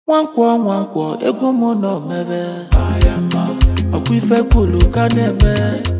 Nwankwo ego mo no mebe Okwife kulu ka na-eme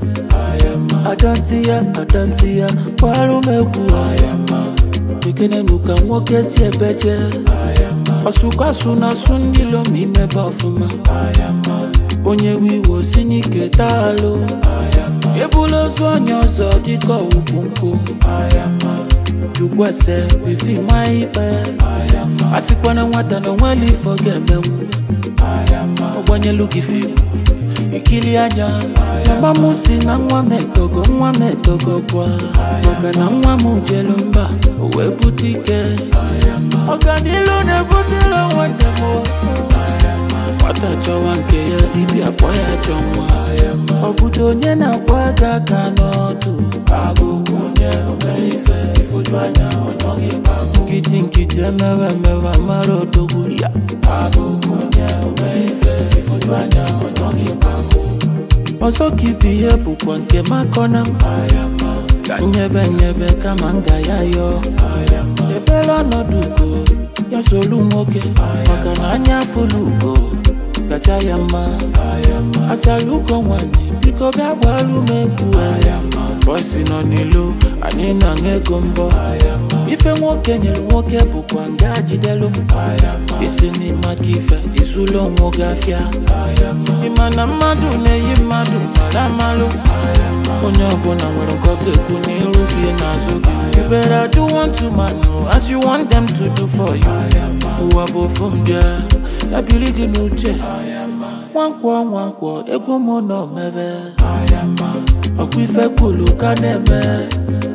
Adanti ya kwaru megwu Ikene nuka nwoke si ebeje Osukasu na sundilo mimeba ofuma Onye wiwo sinike talo Ebulo zonyo zo diko upunku Jukwese bifi maipe Asikwana nwata no nweli fogemewu Ogwanye luki fiu Ikili aja Yamba musi na nwa metogo kwa Oga na nwa mujelumba Uwe butike Oga nilu ne butilo wandemo Wata chowa nke ya ibi akwaya chomwa Obudo nye na kwaga kanotu Agukunye umeife Ifujwanya onyogi bagu Nkiti mewa maro dogu ya Agukunye umeife Ifujwanya onyogi bagu Oso kipi ye bukwa nke makonam Kanyebe kama nga ya yo Ebelo no duko Ya solu mwoke Maka na anya fulugo Kacha yama Achaluko mwani Piko bia walu mebu Boisi no nilo Anina ngegombo Ife mwoke nyelu mwoke bukwa nga jidelu Isi ni makife Isulo mwogafia Imana madu ne yimadu Malamalu Onyobo na mwere koke kuni Ruki na zuki You better do unto manu As you want them to do for you Uwabo from there Ya biligi nuche Nwankwo ego mo no mebe Okwife kulu ka na-eme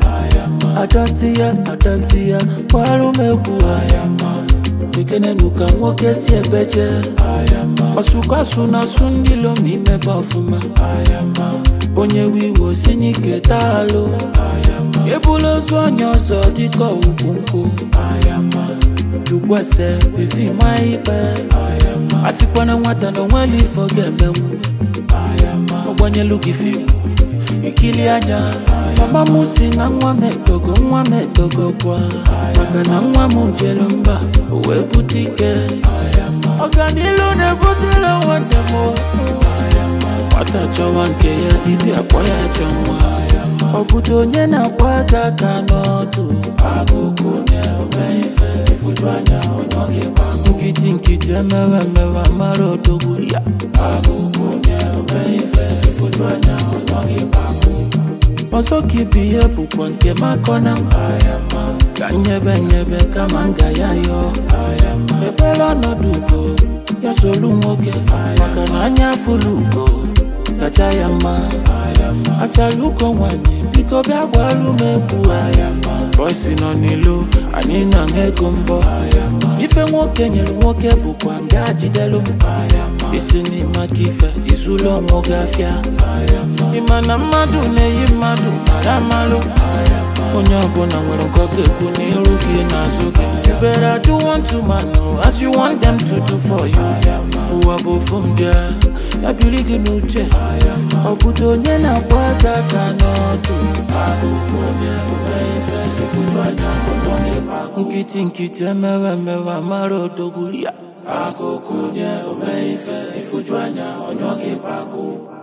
Adanti ya kwaru megwu Ikene nuka nwoke si ebeje Osukasu na sundilo mimeba ofuma Onye wiwo sinike talo Ebulo zonyo zo diko upunku Jukwese bifi maipe Asikwana nwata no nweli fogemewu Ogwanye luki fiu Ikili aja Mama musi na nwa metogo kwa Maka na nwa mujelumba Uwe butike Oganilu ne butilo wandemo Wata chowa nke ya ibi akwaya chomwa Obudo nye na kwaga kanotu Agukunye umeife Ifujwanya onyogi bagu Nkiti mewa maro dogu ya Agukunye umeife Ifujwanya onyogi bagu Oso kipi ye bukwa nke makonam Kanyebe kama nga ya yo Ebelo no duko Ya solu mwoke Maka na anya fulugo Kacha yama Achaluko mwani Piko bia walu mebu Boisi no nilo Anina ngegombo Ife mwoke nyelu mwoke bukwa nga jidelu Isi ni makife Isulo mwogafia Imana madu ne yimadu Malamalu Onyobo na mwere koke kuni Ruki na zuki You better do unto manu As you want them to do for you Uwabo from there Ya biligi nuche Obudo nye na kwaga kanotu Agukunye umeife Ifujwanya onyogi bagu Nkiti mewa maro dogu ya Agukunye umeife Ifujwanya onyogi bagu